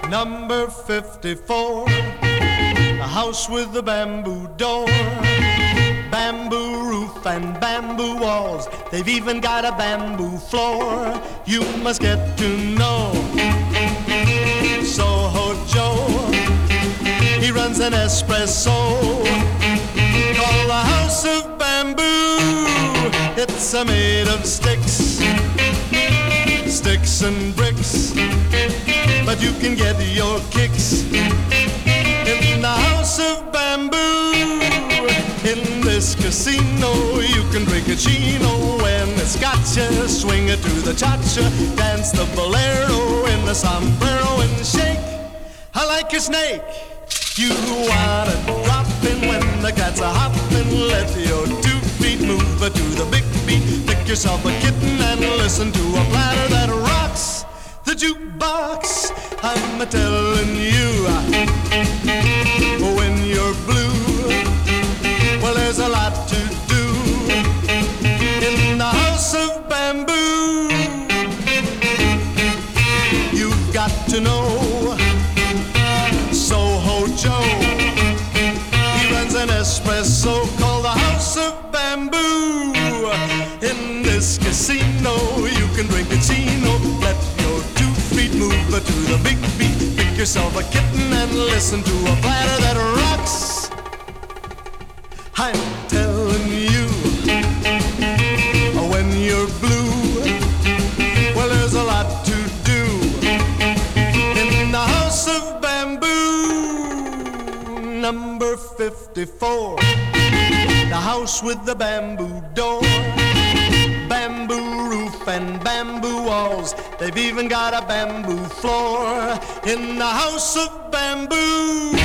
Number 54, a house with a bamboo door, bamboo roof and bamboo walls. They've even got a bamboo floor. You must get to know Soho Joe. He runs an espresso called the House of Bamboo. It's made of sticks and bricks, but you can get your kicks in the House of Bamboo. In this casino you can drink a chino when it's got you. Swing it to the cha-cha, dance the bolero in the sombrero and shake like a snake. You wanna drop in when the cats are hopping. Let your 2 feet move to the big beat. Pick yourself a kitten and listen to a platter that rocks the jukebox. I'm telling you, when you're blue, well, there's a lot to do in the House of Bamboo. You've got to know Soho Joe. He runs an espresso called the House of Bamboo. In this casino you can drink a chino. Let your 2 feet move to the big beat. Pick yourself a kitten and listen to a platter that rocks. I'm telling you, when you're blue, well, there's a lot to do in the House of Bamboo. Number 54, the house with the bamboo door, bamboo roof and bamboo walls. They've even got a bamboo floor in the House of Bamboo.